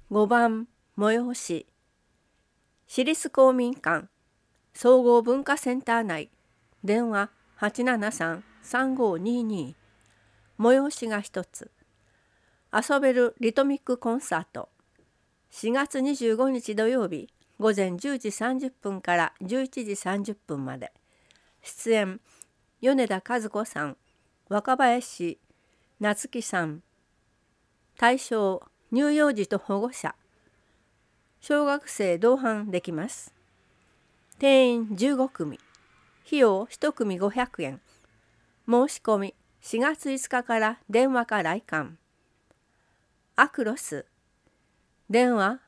5番催し市立公民館総合文化センター内電話873-3522催しが1つ遊べるリトミックコンサート4月25日土曜日午前10時30分から11時30分まで出演米田和子さん若林夏樹さん対象乳幼児と保護者小学生同伴できます定員15組費用1組500円申し込み4月5日から電話か来館アクロス電話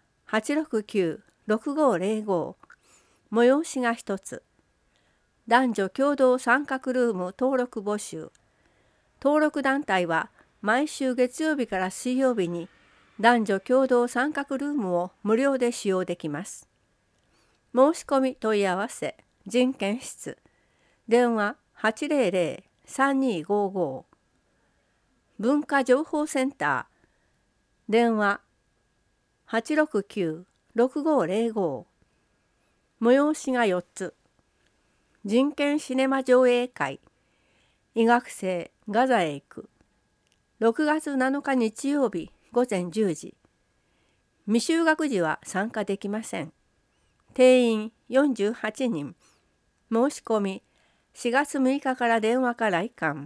869-6505催しが1つ男女共同参画ルーム登録募集登録団体は毎週月曜日から水曜日に男女共同参画ルームを無料で使用できます。申し込み問い合わせ人権室電話800-3255文化情報センター電話869-6505催しが4つ人権シネマ上映会医学生ガザへ行く6月7日日曜日午前10時未就学児は参加できません定員48人申し込み4月6日から電話か来館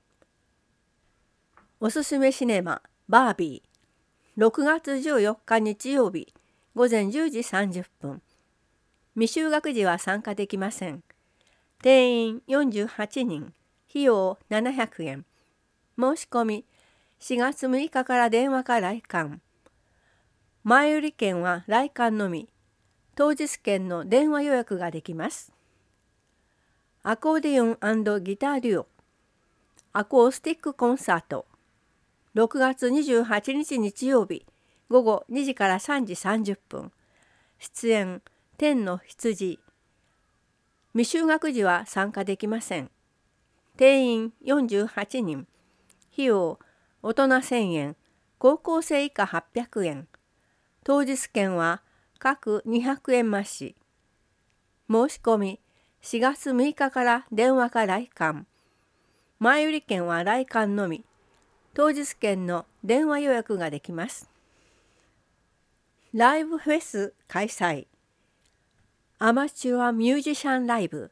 おすすめシネマバービー6月14日日曜日午前10時30分未就学児は参加できません定員48人費用700円申し込み4月6日から電話か来館前売り券は来館のみ当日券の電話予約ができますアコーディオン&ギターデュオアコースティックコンサート6月28日日曜日午後2時から3時30分出演天の羊未就学児は参加できません定員48人費用大人1000円高校生以下800円当日券は各200円増し申し込み4月6日から電話か来館前売り券は来館のみ当日券の電話予約ができますライブフェス開催アマチュアミュージシャンライブ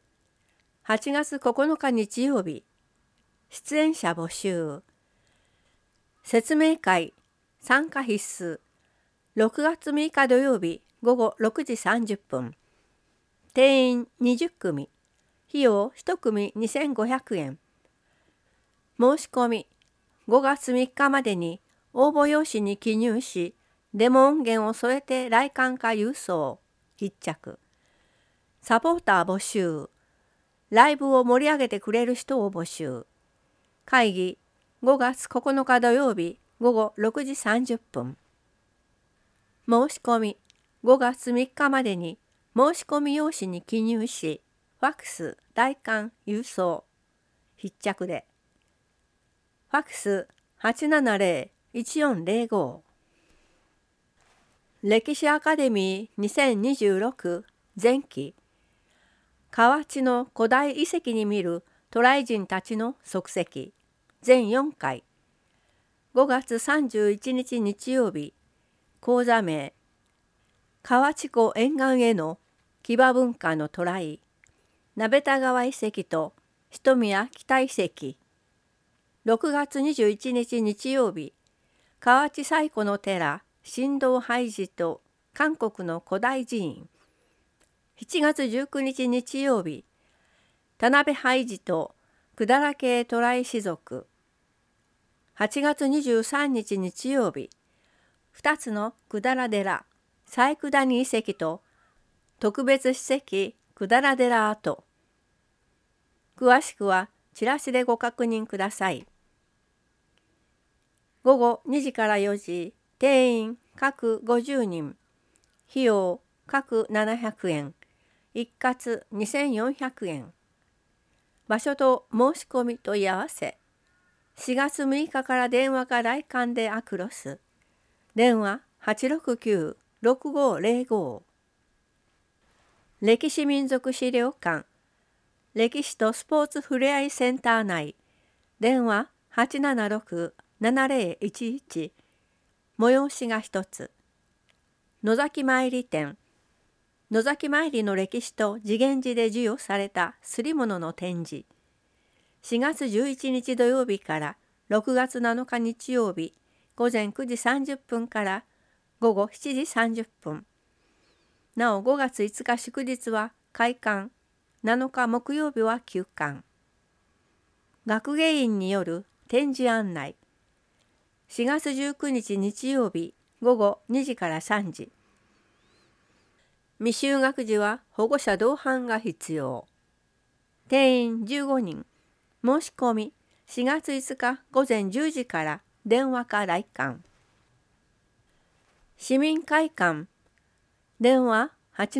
8月9日日曜日出演者募集説明会参加必須6月6日土曜日午後6時30分定員20組費用1組2500円申し込み5月3日までに応募用紙に記入しデモ音源を添えて来館か郵送必着サポーター募集ライブを盛り上げてくれる人を募集会議5月9日土曜日午後6時30分申し込み5月3日までに申し込み用紙に記入しファックス来館郵送必着でファックス870-1405歴史アカデミー2026前期河内の古代遺跡に見る渡来人たちの足跡全4回5月31日日曜日講座名河内湖沿岸への騎馬文化の渡来鍋田川遺跡と一宮北遺跡6月21日日曜日河内最古の寺神道拝寺と韓国の古代寺院7月19日日曜日田辺拝寺と百済系渡来士族8月23日日曜日2つの百済寺西九谷遺跡と特別史跡百済寺跡詳しくはチラシでご確認ください午後2時から4時定員各50人費用各700円一括2400円場所と申し込み問い合わせ4月6日から電話か来館でアクロス電話 869-6505。歴史民族資料館歴史とスポーツふれあいセンター内電話876-7011。催しが一つ。野崎参り展。野崎参りの歴史と次元寺で授与された刷り物の展示。4月11日土曜日から6月7日日曜日午前9時30分から午後7時30分。なお5月5日祝日は開館、7日木曜日は休館。学芸員による展示案内。4月19日日曜日午後2時から3時。未就学児は保護者同伴が必要。定員15人。申し込み4月5日午前10時から電話か来館。市民会館。電話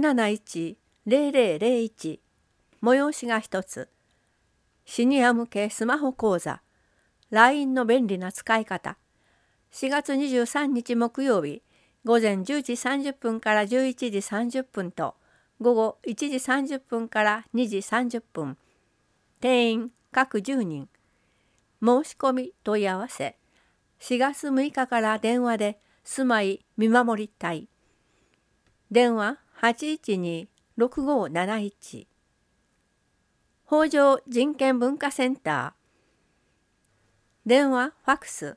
871-0001。催しが一つ。シニア向けスマホ講座。LINE の便利な使い方。4月23日木曜日午前10時30分から11時30分と午後1時30分から2時30分。定員各10人。申し込み問い合わせ。4月6日から電話で住まい見守り隊。電話812-6571。北条人権文化センター。電話ファックス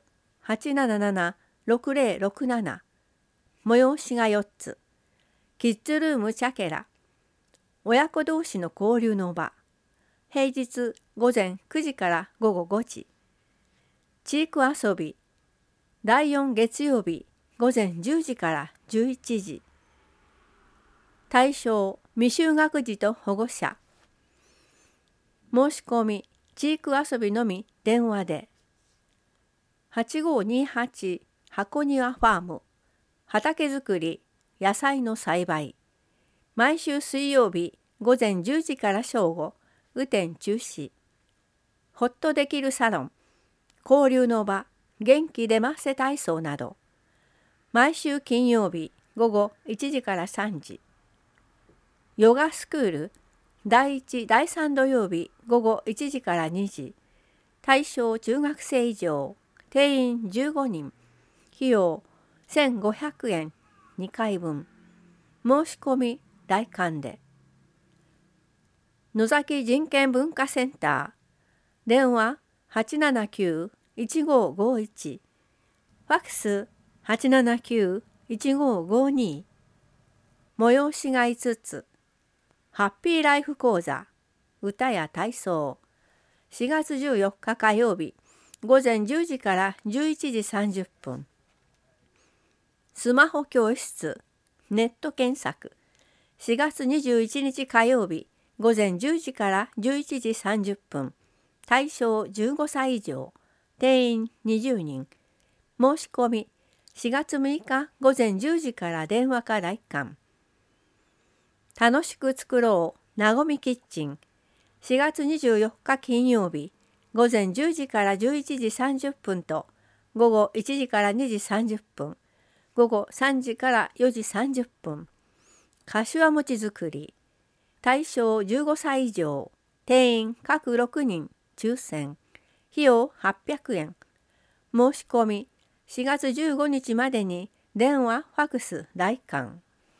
877-6067。催しが4つ。キッズルームチャケラ。親子同士の交流の場。平日午前9時から午後5時。地域遊び。第4月曜日午前10時から11時。対象未就学児と保護者。申し込み地域遊びのみ電話で。8528箱庭ファーム。畑作り野菜の栽培。毎週水曜日午前10時から正午。雨天中止。ほっとできるサロン。交流の場。元気出ませ体操など。毎週金曜日午後1時から3時。ヨガスクール。第1、第3土曜日午後1時から2時。対象中学生以上。定員15人。費用1500円。2回分。申し込み来館で。野崎人権文化センター。電話879-1551。ファックス879-1552。催しが5つ。ハッピーライフ講座。歌や体操。4月14日火曜日。午前10時から11時30分。スマホ教室。ネット検索。4月21日火曜日。午前10時から11時30分。対象15歳以上。定員20人。申し込み4月6日午前10時から電話か来館。楽しく作ろうなごみキッチン。4月24日金曜日午前10時から11時30分と午後1時から2時30分。午後3時から4時30分。柏餅作り。対象15歳以上。定員各6人。抽選。費用800円。申し込み4月15日までに電話ファックス来館。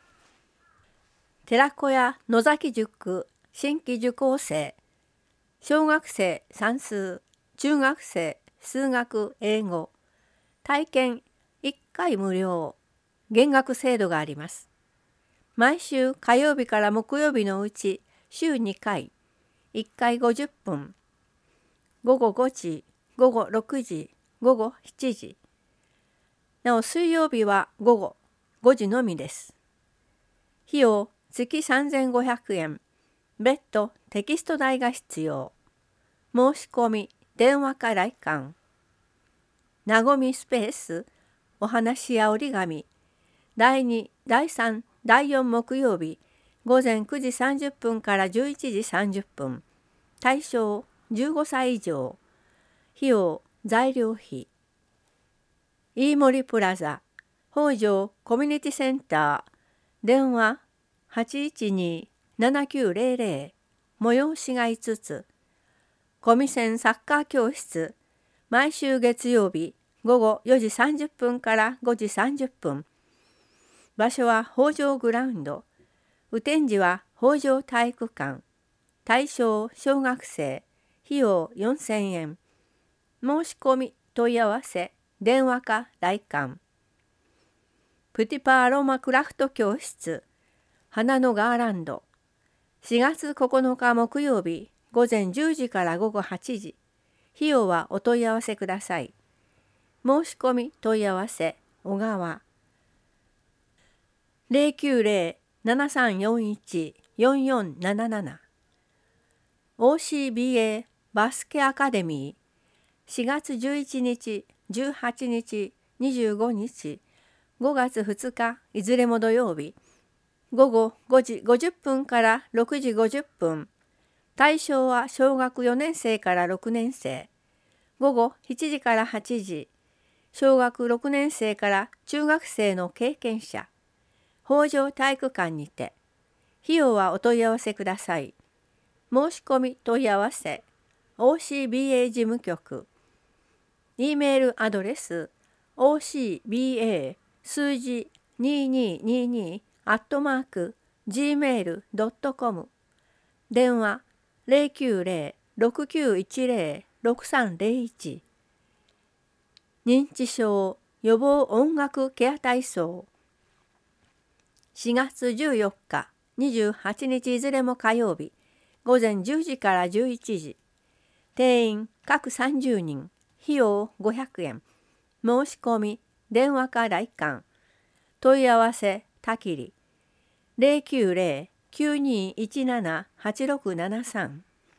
寺子屋野崎塾新規受講生。小学生算数、中学生数学英語。体験1回無料。減額制度があります。毎週火曜日から木曜日のうち週2回。1回50分。午後5時、午後6時、午後7時。なお水曜日は午後5時のみです。費用月3500円。別途テキスト代が必要。申し込み電話か来館。なごみスペースお話や折り紙。第2、第3、第4木曜日午前9時30分から11時30分。対象15歳以上。費用材料費。飯森プラザ北条コミュニティセンター、電話812-7900、催しが5つ。コミセンサッカー教室、毎週月曜日午後4時30分から5時30分。場所は北条グラウンド。雨天時は北条体育館。対象小学生。費用4000円。申し込み問い合わせ電話か来館。プティパアロマクラフト教室、花のガーランド。4月9日木曜日午前10時から午後8時。費用はお問い合わせください。申し込み問い合わせ小川。090-7341-4477。 OCBA バスケアカデミー、4月11日、18日、25日、5月2日、いずれも土曜日、午後5時50分から6時50分。対象は小学4年生から6年生。午後7時から8時。小学6年生から中学生の経験者。北条体育館にて。費用はお問い合わせください。申し込み問い合わせ OCBA 事務局。E メールアドレス OCBA 数字2222@gmail.com。 電話090-6910-6301。認知症予防音楽ケア体操。4月14日、28日いずれも火曜日、午前10時から11時。定員各30人、費用500円。申し込み、電話か来館。問い合わせ、たきり。090-9217-8673。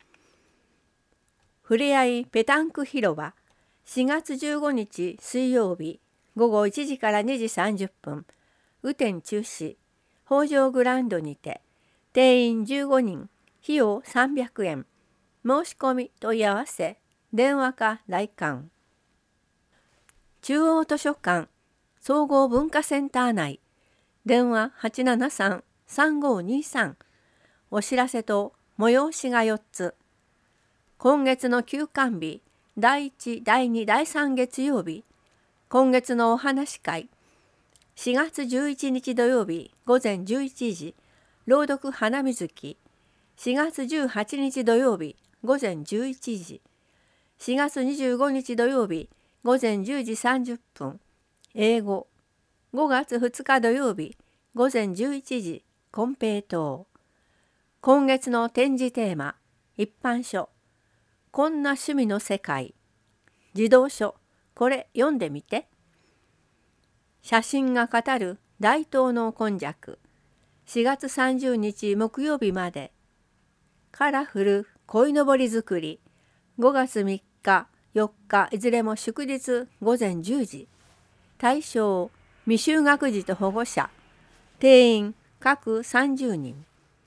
ふれあいペタンク広場。4月15日水曜日、午後1時から2時30分。雨天中止。北条グラウンドにて。定員15人。費用300円。申し込み問い合わせ。電話か来館。中央図書館総合文化センター内。電話873-3523。お知らせと催しが4つ。今月の休館日、第1、第2、第3月曜日。今月のお話会。4月11日土曜日午前11時。朗読花水木。4月18日土曜日午前11時。4月25日土曜日午前10時30分。英語。5月2日土曜日午前11時。金平糖。今月の展示テーマ。一般書。こんな趣味の世界。児童書。これ読んでみて。写真が語る大東の今昔。4月30日木曜日まで。カラフル鯉のぼり作り。5月3日、4日いずれも祝日午前10時。対象未就学児と保護者。定員各30人。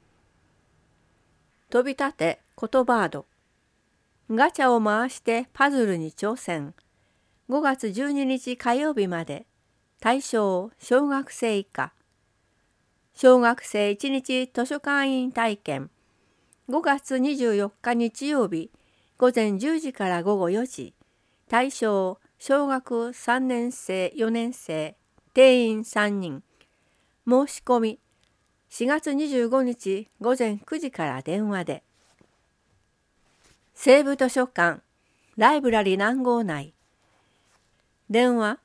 飛び立て言葉ード。ガチャを回してパズルに挑戦。5月12日火曜日まで。対象小学生以下。小学生1日図書館員体験。5月24日日曜日午前10時から午後4時。対象小学3年生4年生。定員3人。申し込み4月25日午前9時から電話で。西部図書館ライブラリ南号内。電話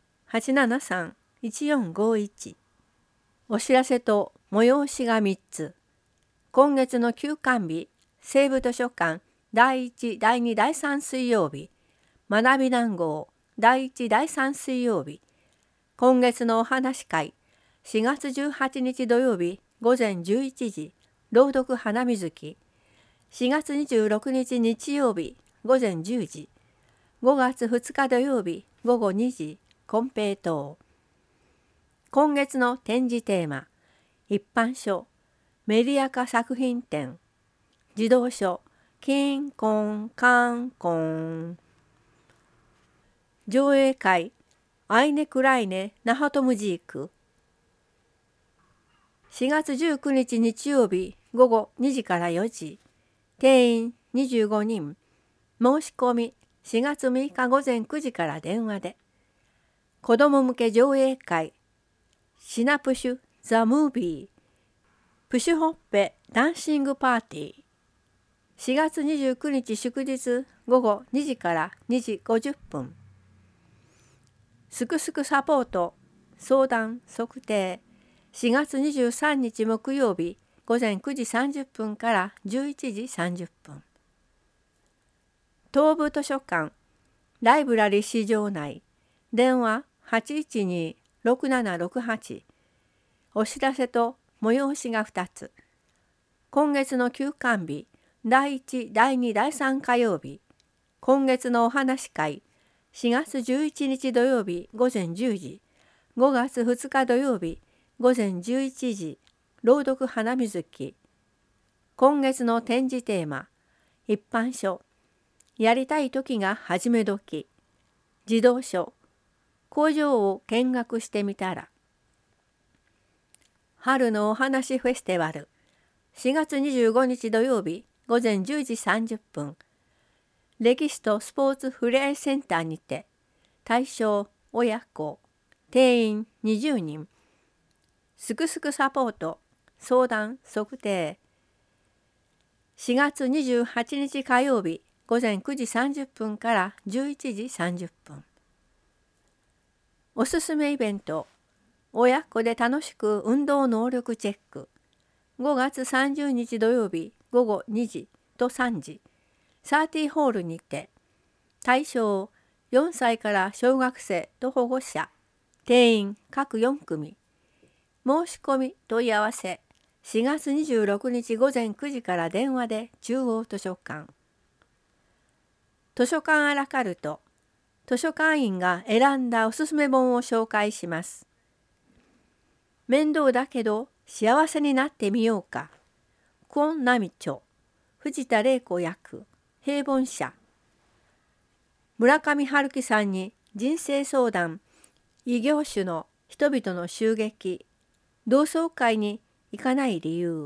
873-1451。お知らせと催しが3つ。今月の休館日、西部図書館第1、第2、第3水曜日。学び談合第1、第3水曜日。今月のお話会、4月18日土曜日午前11時。朗読花水木。4月26日日曜日午前10時。5月2日土曜日午後2時。金平糖。今月の展示テーマ。一般書メディア化作品展。児童書キンコンカンコン。上映会アイネクライネナハトムジーク。4月19日日曜日午後2時から4時。定員25人。申し込み4月6日午前9時から電話で。子ども向け上映会シナプシュ・ザ・ムービープシュホッペ・ダンシング・パーティー。4月29日祝日午後2時から2時50分。すくすくサポート相談測定4月23日木曜日午前9時30分から11時30分。東部図書館ライブラリ市場内電話812-6768。お知らせと催しが2つ。今月の休館日第1、第2、第3火曜日。今月のお話会4月11日土曜日午前10時。5月2日土曜日午前11時。朗読花水木。今月の展示テーマ一般書やりたい時が始め時。児童書工場を見学してみたら。春のお話フェスティバル4月25日土曜日午前10時30分。歴史とスポーツふれあいセンターにて対象親子定員20人。すくすくサポート相談測定4月28日火曜日午前9時30分から11時30分。おすすめイベント親子で楽しく運動能力チェック5月30日土曜日午後2時と3時30ホールにて対象4歳から小学生と保護者定員各4組。申し込み問い合わせ4月26日午前9時から電話で中央図書館。図書館アラカルト図書館員が選んだおすすめ本を紹介します。面倒だけど幸せになってみようか。クォンナミチョ藤田玲子役平凡社。村上春樹さんに人生相談異業種の人々の襲撃同窓会に行かない理由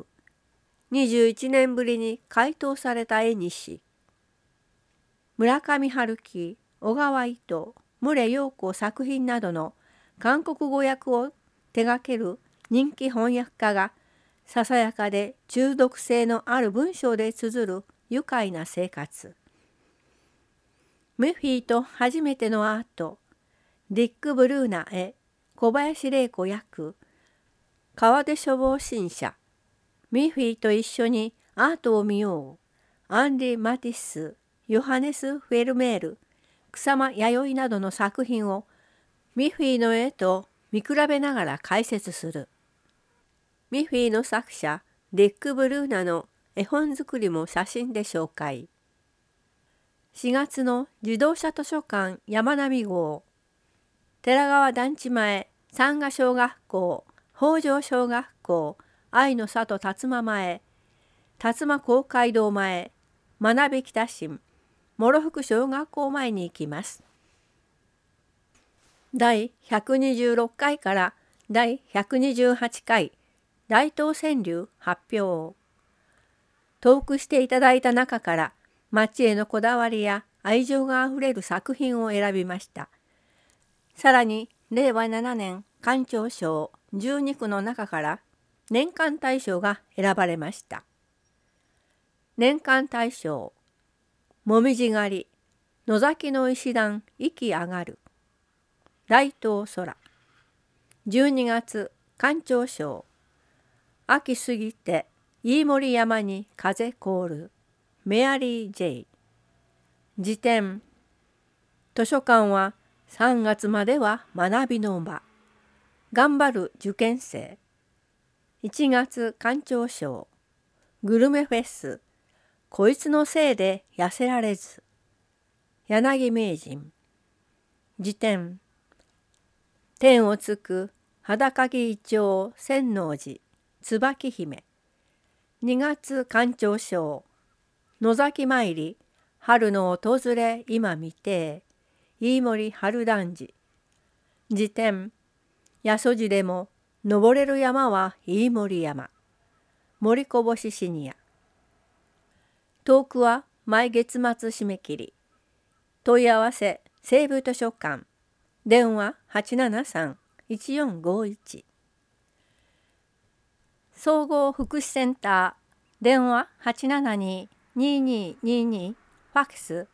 21年ぶりに回答された絵にし。村上春樹小川糸牟陽子作品などの韓国語訳を手掛ける人気翻訳家がささやかで中毒性のある文章で綴る愉快な生活。メフィーと初めてのアートディック・ブルーナ絵小林玲子役川出処方新社。ミッフィーと一緒にアートを見よう。アンリ・マティスヨハネス・フェルメール草間彌生などの作品をミッフィーの絵と見比べながら解説する。ミッフィーの作者ディック・ブルーナの絵本作りも写真で紹介。4月の自動車図書館山並号寺川団地前三賀小学校北条小学校愛の里辰馬前辰馬公会堂前学び北新諸福小学校前に行きます。第126回から第128回大東川柳発表。トークしていただいた中から町へのこだわりや愛情があふれる作品を選びました。さらに令和7年館長賞12句の中から年間大賞が選ばれました。年間大賞もみじ狩り野崎の石段息上がる大東空。12月館長賞秋過ぎて飯盛山に風凍るメアリー・ジェイ。辞典図書館は3月までは学びの場。頑張る受験生。1月館長賞グルメフェスこいつのせいで痩せられず。柳名人。辞典天をつく裸木イチョウ千王寺椿姫。2月館長賞野崎参り春の訪れ今見て飯盛春団治。 辞典。八十路でも登れる山は飯盛山。森こぼしシニア。トークは毎月末締め切り。問い合わせ西部図書館。電話873-1451。総合福祉センター。電話872-2222。ファックス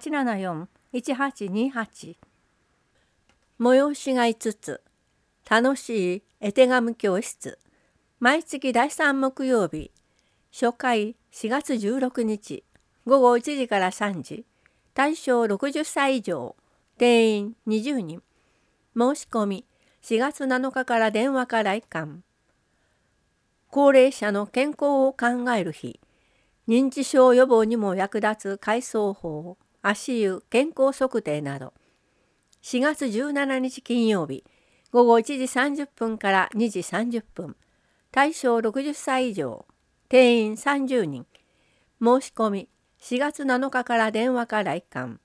874-1828。催しが5つ。楽しい絵手紙教室。毎月第3木曜日。初回4月16日。午後1時から3時。対象60歳以上。定員20人。申し込み4月7日から電話か来館。高齢者の健康を考える日。認知症予防にも役立つ回想法、足湯、健康測定など。4月17日金曜日。午後1時30分から2時30分。対象60歳以上。定員30人。申し込み4月7日から電話か来館。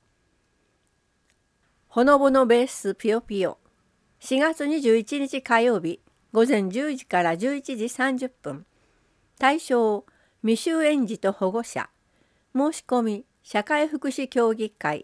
ほのぼのベースぴよぴよ。4月21日火曜日。午前10時から11時30分。対象未就園児と保護者。申し込み社会福祉協議会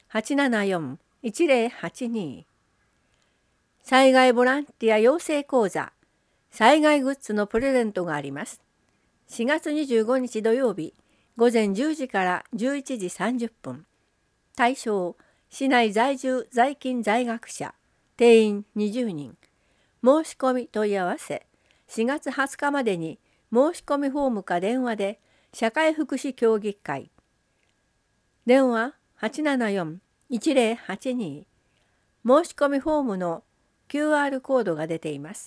874-1082。災害ボランティア養成講座。災害グッズのプレゼントがあります。4月25日土曜日。午前10時から11時30分。対象市内在住在勤在学者。定員20人。申し込み問い合わせ4月20日までに申し込みフォームか電話で社会福祉協議会。電話874-1082。申し込みフォームの QR コードが出ています。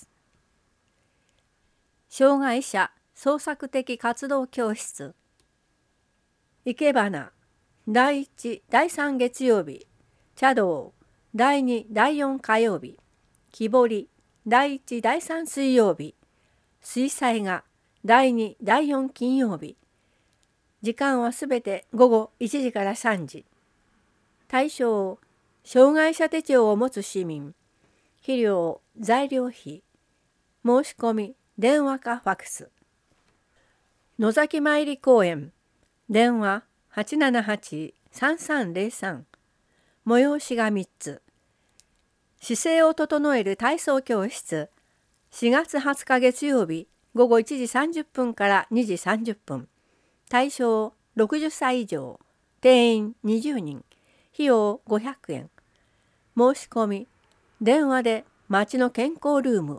障害者創作的活動教室。いけばな第1、第3月曜日。茶道第2、第4火曜日。木彫り第1、第3水曜日。水彩画第2、第4金曜日。時間はすべて午後1時から3時。対象障害者手帳を持つ市民。肥料、材料費。申し込み電話かファックス。野崎参り公園。電話878-3303。催しが3つ。姿勢を整える体操教室。4月20日月曜日。午後1時30分から2時30分。対象60歳以上。定員20人。費用500円。申し込み電話で町の健康ルーム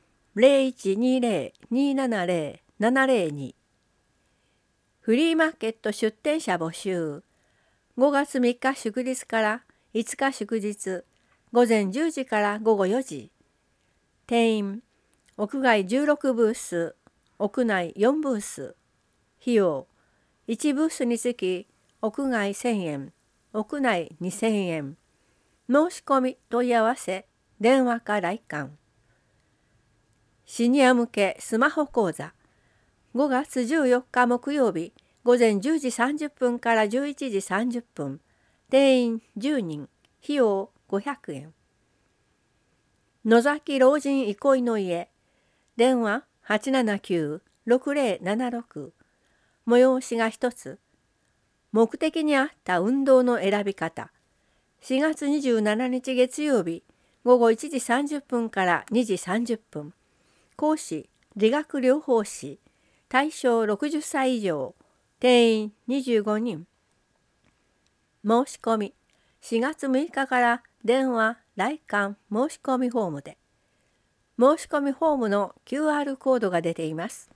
0120-270-702。フリーマーケット出店者募集。5月3日祝日から5日祝日。午前10時から午後4時。定員屋外16ブース、屋内4ブース。費用1ブースにつき屋外1000円、屋内2000円。申し込み問い合わせ電話か来館。シニア向けスマホ講座。5月14日木曜日。午前10時30分から11時30分。定員10人。費用500円。野崎老人憩いの家。電話879-6076。催しが1つ。目的に合った運動の選び方。4月27日月曜日。午後1時30分から2時30分。講師、理学療法士。対象60歳以上。定員25人。申し込み4月6日から電話・来館申し込みフォームで。申し込みフォームの QR コードが出ています。